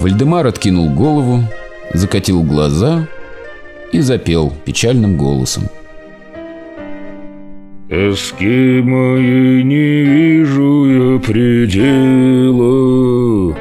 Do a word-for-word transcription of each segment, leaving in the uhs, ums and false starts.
Вальдемар откинул голову, закатил глаза и запел печальным голосом. Тоски моей не вижу я предела,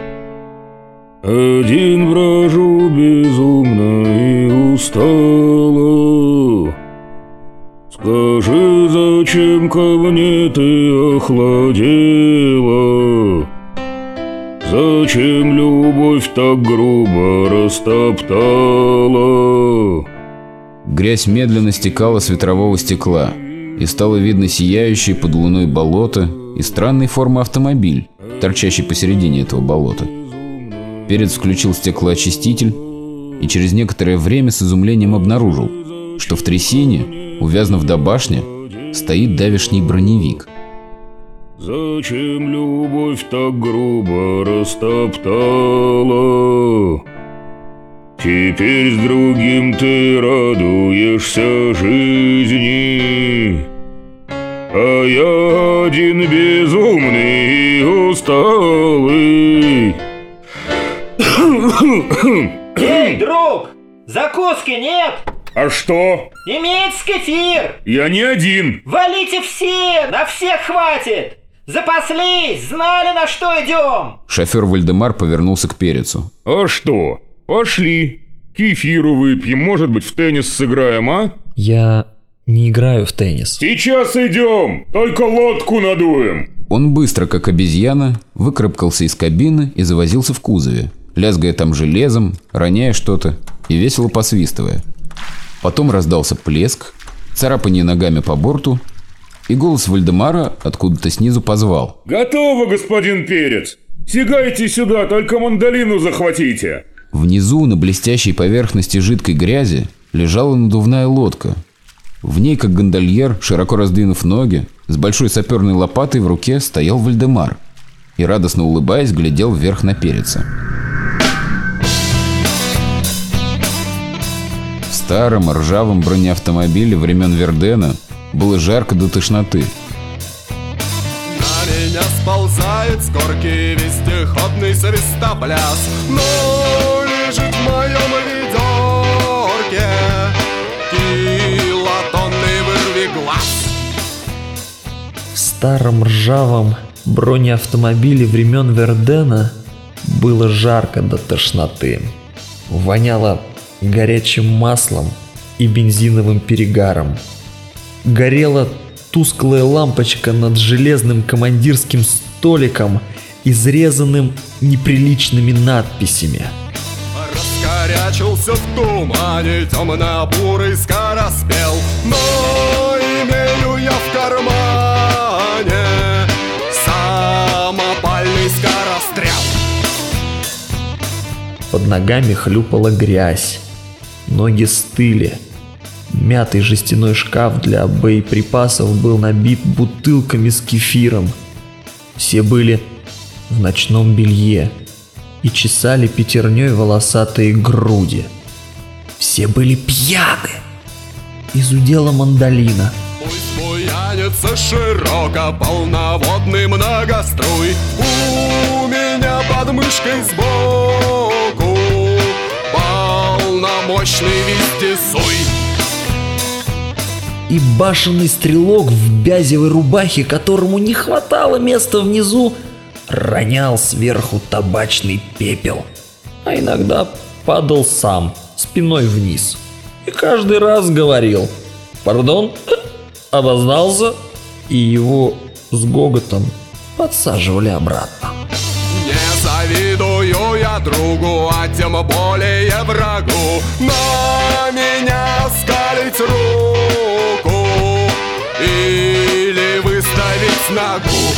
один брожу безумно и устала. Скажи, зачем ко мне ты охладела? Зачем любовь так грубо растоптала? Грязь медленно стекала с ветрового стекла, и стало видно сияющее под луной болото и странной формы автомобиль, торчащий посередине этого болота. Перец включил стеклоочиститель и через некоторое время с изумлением обнаружил, что в трясине, увязнув до башни, стоит давешний броневик. Зачем любовь так грубо растоптала? Теперь с другим ты радуешься жизни, а я один безумный и усталый. Эй, друг, закуски нет? А что? Имеется кефир. Я не один. Валите все, на всех хватит. Запаслись, знали, на что идем. Шофер Вальдемар повернулся к Перецу. А что? Пошли. Кефиру выпьем, может быть, в теннис сыграем, а? Я не играю в теннис. Сейчас идем, только лодку надуем. Он быстро, как обезьяна, выкарабкался из кабины и завозился в кузове, лязгая там железом, роняя что-то и весело посвистывая. Потом раздался плеск, царапание ногами по борту, и голос Вальдемара откуда-то снизу позвал. Готово, господин Перец. Сигайте сюда, только мандолину захватите. Внизу, на блестящей поверхности жидкой грязи, лежала надувная лодка. В ней, как гондольер, широко раздвинув ноги, с большой саперной лопатой в руке стоял Вальдемар и, радостно улыбаясь, глядел вверх на Переца. В старом ржавом бронеавтомобиле времен Вердена было жарко до тошноты. На меня сползает с горки вездеходный свистопляс, но лежит в моем ведерке килотонный вырвиглаз. В старом ржавом бронеавтомобиле времен Вердена было жарко до тошноты. Воняло горячим маслом и бензиновым перегаром. Горела тусклая лампочка над железным командирским столиком, изрезанным неприличными надписями. Раскорячился в тумане темно-бурый скороспел, но имею я в кармане самопальный скорострел. Под ногами хлюпала грязь, ноги стыли. Мятый жестяной шкаф для боеприпасов был набит бутылками с кефиром. Все были в ночном белье и чесали пятерней волосатые груди. Все были пьяны. Изудела мандолина. Пусть буянится широко полноводный многоструй, у меня под мышкой сбоку полномочный вездесуй. И башенный стрелок в бязевой рубахе, которому не хватало места внизу, ронял сверху табачный пепел, а иногда падал сам, спиной вниз. И каждый раз говорил: «Пардон, обознался», и его с гоготом подсаживали обратно. Не завидую я другу, а тем более врагу, на меня скалить руку или выставить ногу.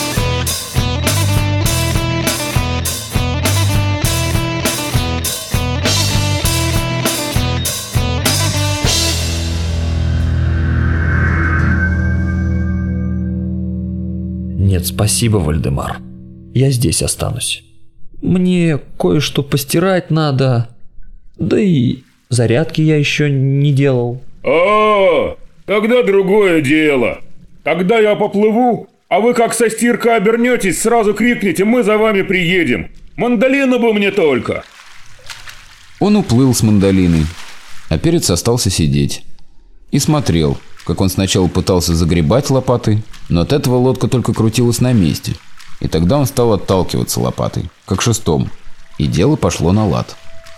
Нет, спасибо, Вальдемар. Я здесь останусь. Мне кое-что постирать надо. Да и зарядки я еще не делал. А, тогда другое дело. Тогда я поплыву, а вы как со стиркой обернетесь, сразу крикните: мы за вами приедем. Мандолину бы мне только!» Он уплыл с мандолиной, а Перец остался сидеть. И смотрел, как он сначала пытался загребать лопатой, но от этого лодка только крутилась на месте. И тогда он стал отталкиваться лопатой, как шестом, и дело пошло на лад.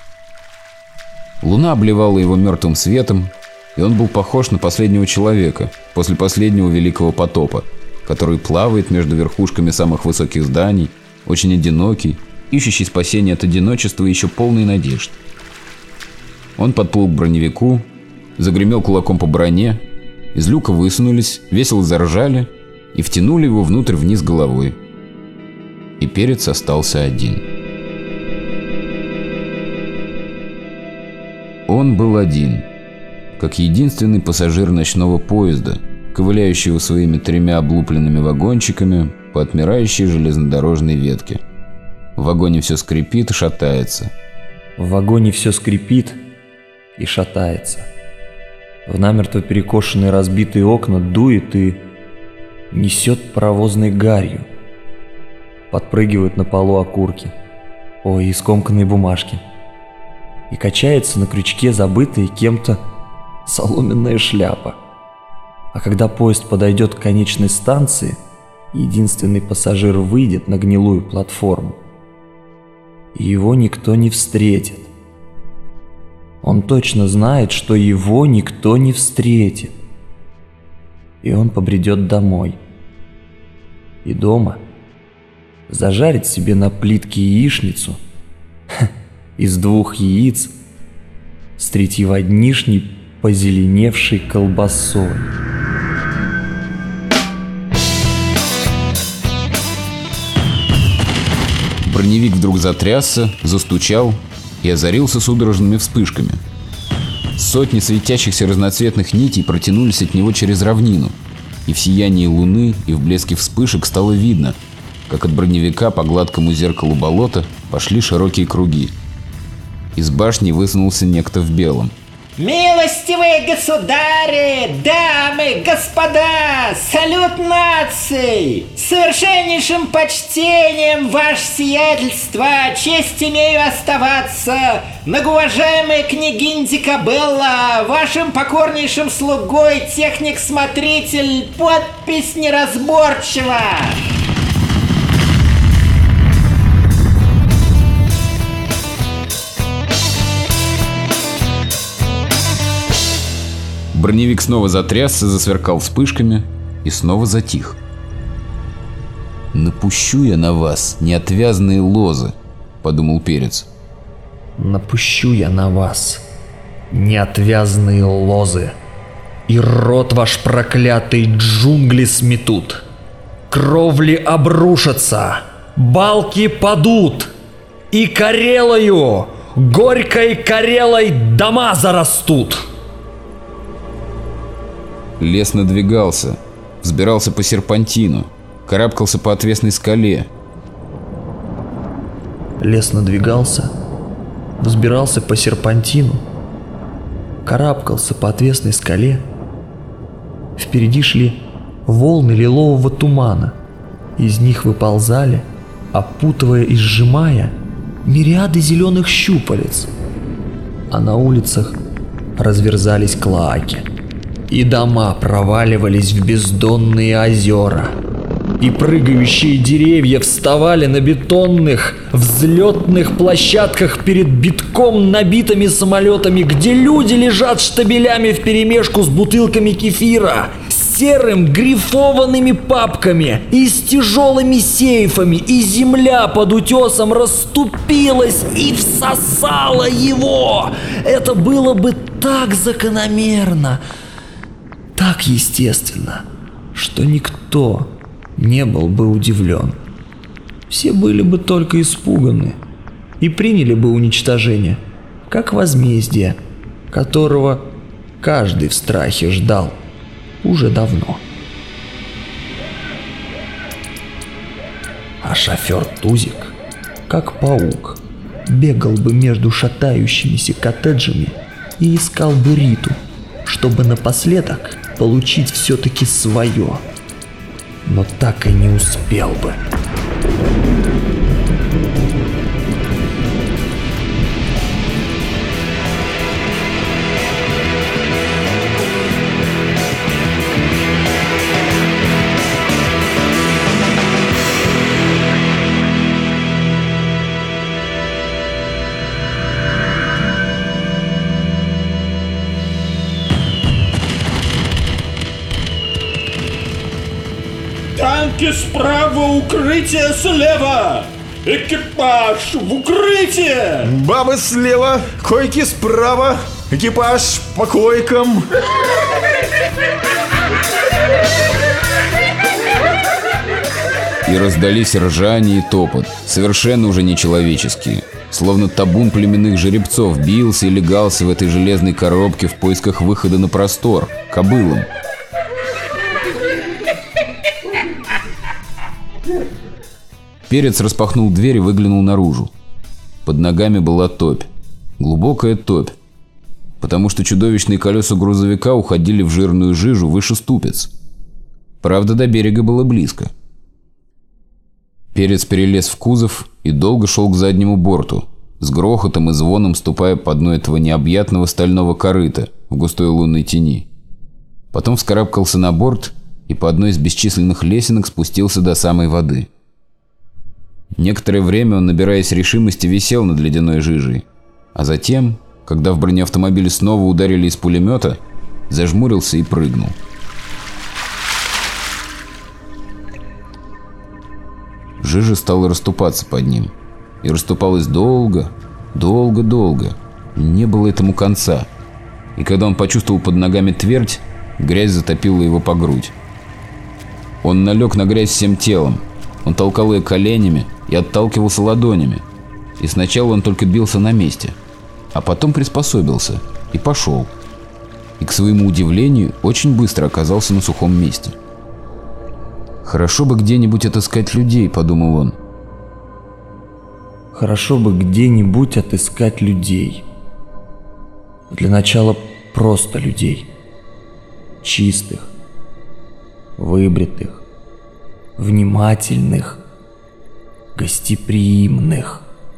Луна обливала его мертвым светом, и он был похож на последнего человека после последнего великого потопа, который плавает между верхушками самых высоких зданий, очень одинокий, ищущий спасения от одиночества и еще полный надежд. Он подплыл к броневику, загремел кулаком по броне, из люка высунулись, весело заржали и втянули его внутрь вниз головой. И Перец остался один. Он был один, как единственный пассажир ночного поезда, ковыляющего своими тремя облупленными вагончиками по отмирающей железнодорожной ветке. В вагоне все скрипит и шатается. В вагоне все скрипит и шатается. В намертво перекошенные разбитые окна дует и несет паровозной гарью. Подпрыгивают на полу окурки, ой, и скомканные бумажки. И качается на крючке забытая кем-то соломенная шляпа. А когда поезд подойдет к конечной станции, единственный пассажир выйдет на гнилую платформу. И его никто не встретит. Он точно знает, что его никто не встретит. И он побредет домой. И дома зажарит себе на плитке яичницу из двух яиц с третьеводнишней позеленевшей колбасой. Броневик вдруг затрясся, застучал и озарился судорожными вспышками. Сотни светящихся разноцветных нитей протянулись от него через равнину, и в сиянии луны и в блеске вспышек стало видно, как от броневика по гладкому зеркалу болота пошли широкие круги. Из башни высунулся некто в белом. Милостивые государи, дамы, господа, салют нации! С совершеннейшим почтением, ваше сиятельство, честь имею оставаться, многоуважаемая княгинь Дикабелла, вашим покорнейшим слугой, техник-смотритель, подпись неразборчива. Броневик снова затрясся, засверкал вспышками и снова затих. «Напущу я на вас неотвязные лозы», — подумал Перец. «Напущу я на вас неотвязные лозы, и рот ваш проклятый джунгли сметут, кровли обрушатся, балки падут, и карелою, горькой карелой дома зарастут». Лес надвигался, взбирался по серпантину, карабкался по отвесной скале. Лес надвигался, взбирался по серпантину, карабкался по отвесной скале. Впереди шли волны лилового тумана. Из них выползали, опутывая и сжимая, мириады зеленых щупалец. А на улицах разверзались клоаки. И дома проваливались в бездонные озера. И прыгающие деревья вставали на бетонных взлетных площадках перед битком набитыми самолетами, где люди лежат штабелями вперемешку с бутылками кефира, с серым грифованными папками и с тяжелыми сейфами, и земля под утесом расступилась и всосала его. Это было бы так закономерно, так естественно, что никто не был бы удивлен. Все были бы только испуганы и приняли бы уничтожение, как возмездие, которого каждый в страхе ждал уже давно. А шофер Тузик, как паук, бегал бы между шатающимися коттеджами и искал бы Риту, чтобы напоследок получить все-таки свое, но так и не успел бы. Танки справа, укрытие слева! Экипаж в укрытие! Бабы слева, койки справа, экипаж по койкам. И раздались ржание и топот, совершенно уже нечеловеческие. Словно табун племенных жеребцов бился и легался в этой железной коробке в поисках выхода на простор, кобылам. Перец распахнул дверь и выглянул наружу. Под ногами была топь. Глубокая топь. Потому что чудовищные колеса грузовика уходили в жирную жижу выше ступиц. Правда, до берега было близко. Перец перелез в кузов и долго шел к заднему борту, с грохотом и звоном ступая по дну этого необъятного стального корыта в густой лунной тени. Потом вскарабкался на борт и по одной из бесчисленных лесенок спустился до самой воды. Некоторое время он, набираясь решимости, висел над ледяной жижей, а затем, когда в бронеавтомобиле снова ударили из пулемета, зажмурился и прыгнул. Жижа стала расступаться под ним. И расступалась долго, долго, долго. Не было этому конца. И когда он почувствовал под ногами твердь, грязь затопила его по грудь. Он налег на грязь всем телом. Он толкал ее коленями и отталкивался ладонями. И сначала он только бился на месте, а потом приспособился и пошел. И, к своему удивлению, очень быстро оказался на сухом месте. «Хорошо бы где-нибудь отыскать людей», — подумал он. Хорошо бы где-нибудь отыскать людей. Для начала просто людей. Чистых, выбритых, внимательных, гостеприимных.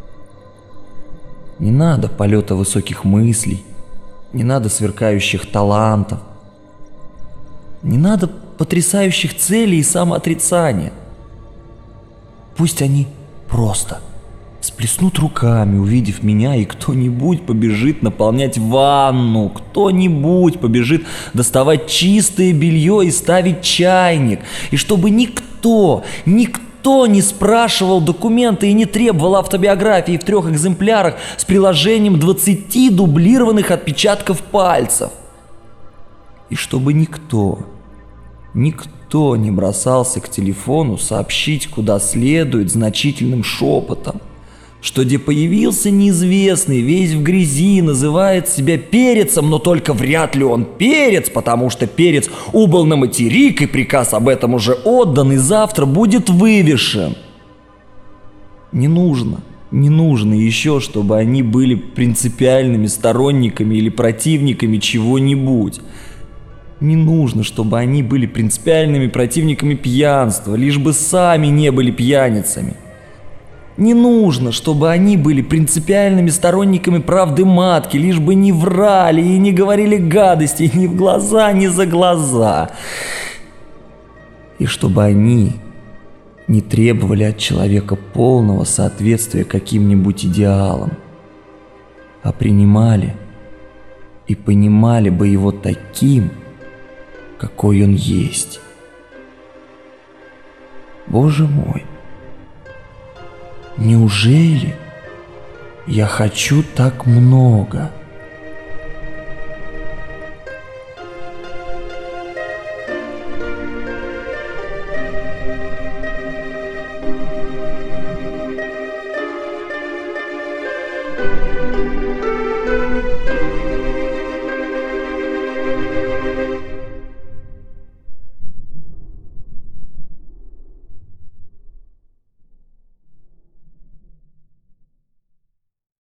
Не надо полета высоких мыслей, не надо сверкающих талантов, не надо потрясающих целей и самоотрицания. Пусть они просто сплеснут руками, увидев меня, и кто-нибудь побежит наполнять ванну, кто-нибудь побежит доставать чистое белье и ставить чайник, и чтобы никто, никто не спрашивал документы и не требовал автобиографии в трех экземплярах с приложением двадцати дублированных отпечатков пальцев. И чтобы никто, никто не бросался к телефону сообщить, куда следует, значительным шепотом, что где появился неизвестный, весь в грязи, называет себя перецем, но только вряд ли он перец, потому что перец убыл на материк, и приказ об этом уже отдан, и завтра будет вывешен. Не нужно, не нужно еще, чтобы они были принципиальными сторонниками или противниками чего-нибудь. Не нужно, чтобы они были принципиальными противниками пьянства, лишь бы сами не были пьяницами. Не нужно, чтобы они были принципиальными сторонниками правды матки, лишь бы не врали и не говорили гадостей ни в глаза, ни за глаза. И чтобы они не требовали от человека полного соответствия каким-нибудь идеалам, а принимали и понимали бы его таким, какой он есть. Боже мой! Неужели я хочу так много?